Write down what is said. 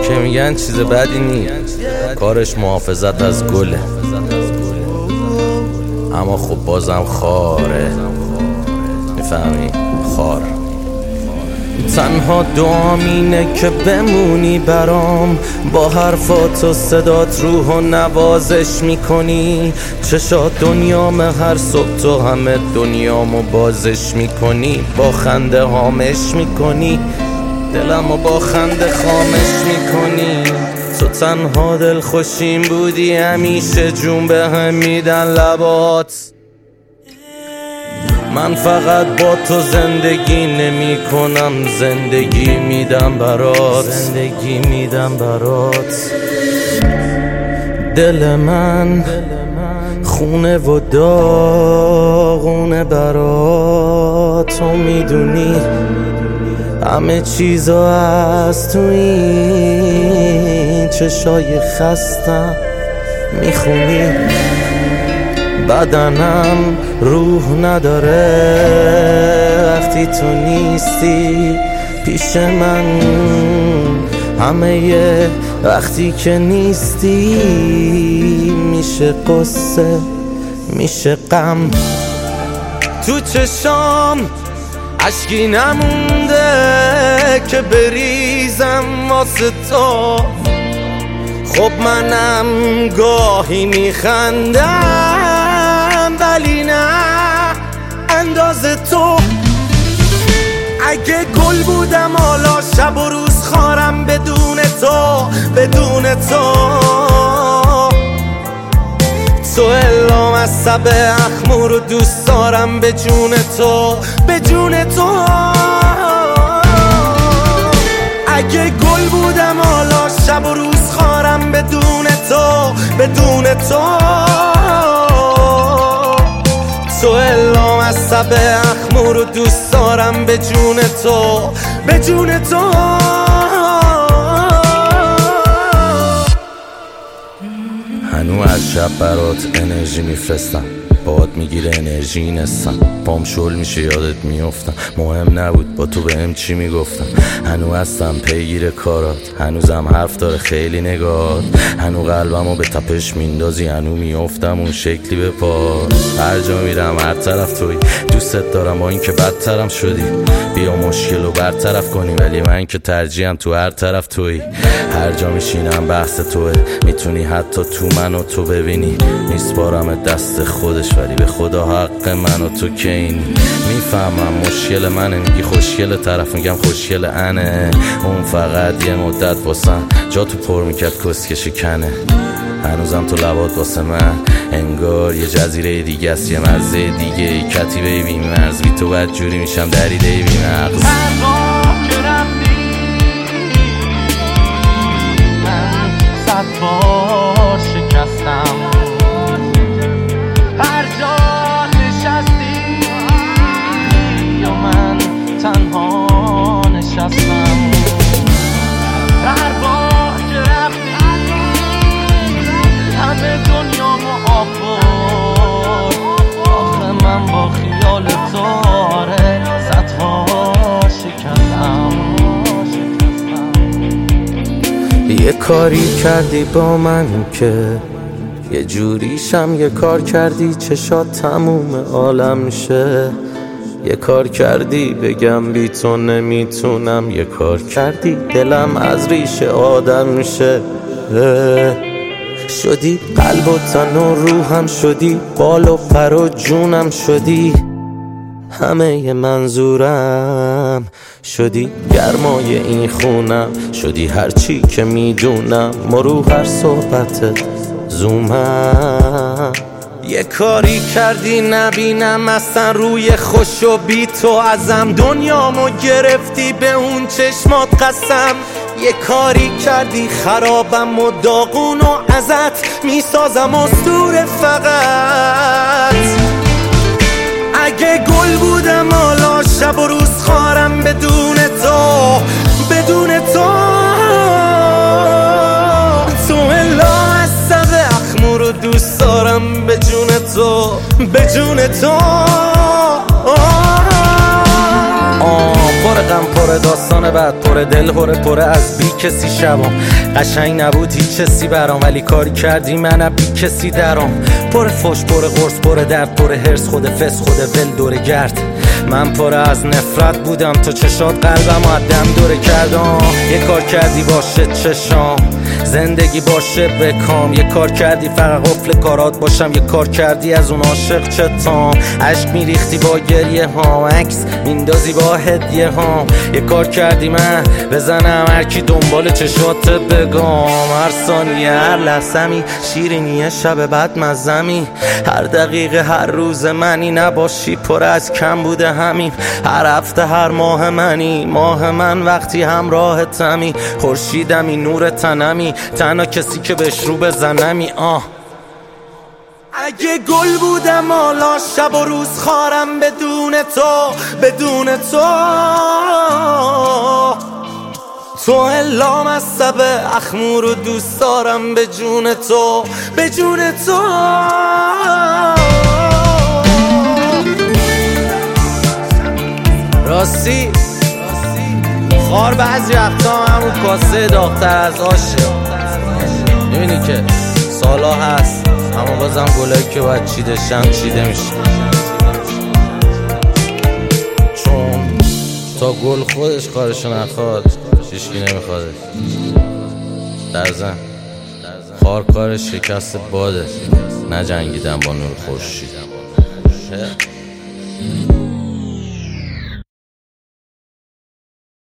که میگن چیز بدی نی، کارش محافظت از گله، اما خب بازم خاره، میفهمی؟ خار. تنها دعام اینه که بمونی برام، با حرفات و صدات روح و نوازش میکنی، چشات دنیام هر صبح تو همه دنیامو بازش میکنی، با خنده هامش میکنی، دلمو با خنده خامش میکنی. تو تنها دل خوشیم بودی، همیشه جون به هم میدن لبات. من فقط با تو زندگی نمی کنم، زندگی میدم برات، زندگی میدم برات. دل من خونه و داغونه برات، تو میدونی همه چیزا از تو این چشای خستم میخونی. بدنم روح نداره وقتی تو نیستی پیش من، همه وقتی که نیستی میشه قصه میشه غم. تو چشام اشکی نمونده که بریزم واسه تو، خب منم گاهی میخندم ولی نه اندازه تو. اگه گل بودم حالا شب و روز خارم بدون تو، بدون تو. تو الام از سب اخمور رو دوست دارم به جون تو، به جون تو. اگه گل بودم حالا شب و روز خارم بدون تو، بدون تو. تو الام از سب اخمور رو دوست دارم به جون تو، به جون تو. هنو از شب برات انرژی میفرستم، باد میگیره انرژی نستم، پام شل میشه یادت میافتم، مهم نبود با تو بهم چی میگفتم. هنو هستم پیگیر کارات، هنوزم حرف داره خیلی نگات، هنو قلبمو به تپش میندازی، هنو میافتم اون شکلی به پاس. هر جا میرم هر طرف توی، دوستت دارم با این که بدترم شدی، بیا مشکلو برطرف کنی، ولی من که ترجیحم تو هر طرف توی. هر جا میشینم بحث توه، میتونی حتی تو منو تو ببینی، میسپارم دست خودش ولی به خدا حق من و تو که اینی. میفهمم مشکل منه، میگی خوشگل، طرف میگم خوشگل انه، اون فقط یه مدت واسم جا تو پر میکرد کسکش کنه. هنوزم تو لبات واسه من انگار یه جزیره دیگه است، یه مرزه دیگه ای، کتیبه بی مرز، بی تو بد جوری میشم دریده بی مغز. صد بار شکستم، هر جا نشستی یا من تنها نشستم، هر بار که رفتی همه دنیامو آب برد. آخه من با خیال تو آره صدها شکستم. یه کاری کردی با من که یه جوریشم، یه کار کردی چشات تموم عالم شه، یه کار کردی بگم بی تو نمیتونم، یه کار کردی دلم از ریشه آدم شه. شدی قلب و تن و روحم، شدی بال و پر و جونم، شدی همه منظورم، شدی گرمای این خونم، شدی هرچی که میدونم، مرو هر صحبتت زومم. یه کاری کردی نبینم اصلا روی خوش و بی تو ازم، دنیامو گرفتی به اون چشمات قسم. یه کاری کردی خرابم و داغون و ازت میسازم اسطوره فقط. اگه گل بودم حالا شب و روز خارم بدون تو، بدون تو. تو الا از سب اخمور رو دوست دارم به جون تو، به جون تو. با پر غم پر داستان بعد پر دل پر از بی کسی شبام قشنگ نبود هیچ چیزی برام ولی کاری کردی من بی کسی درام پر فش پر قرص پر درد پر هرس خود فس خود ول دور گرد من پر از نفرت بودم تو چشات قلبم آدم دوره کردم یه کار کردی باشه چشام زندگی باشه بکام یه کار کردی فقط قفل کارات باشم یه کار کردی از اون عاشق چتام عشق میریختی با گریه ها عکس میندازی با هدیه ها یه کار کردی من بزنم هرکی دنبال چشات بگم هر ثانیه هر لحظمی شیرینیه شب بعد مزمی هر دقیقه هر روز منی نباشی پر از کم بوده همین هر هفته هر ماه منی ماه من وقتی همراه تمی خورشیدمی نور تنمی تنها کسی که بهش رو بزنمی اگه گل بودم حالا شب و روز خارم بدون تو تو الام از سب اخمور و دوست دارم به جون تو راستی خار بعضی وقتا همون کاسه داغ‌تر از آشه میبینی که سالا هست اما بازم گلایی که باید چیده شن چیده میشه چون تا گل خودش کارشو نخواد هیچکی نمیخوادش در زن خار کارش شکست باده نجنگیدن با نور خورشید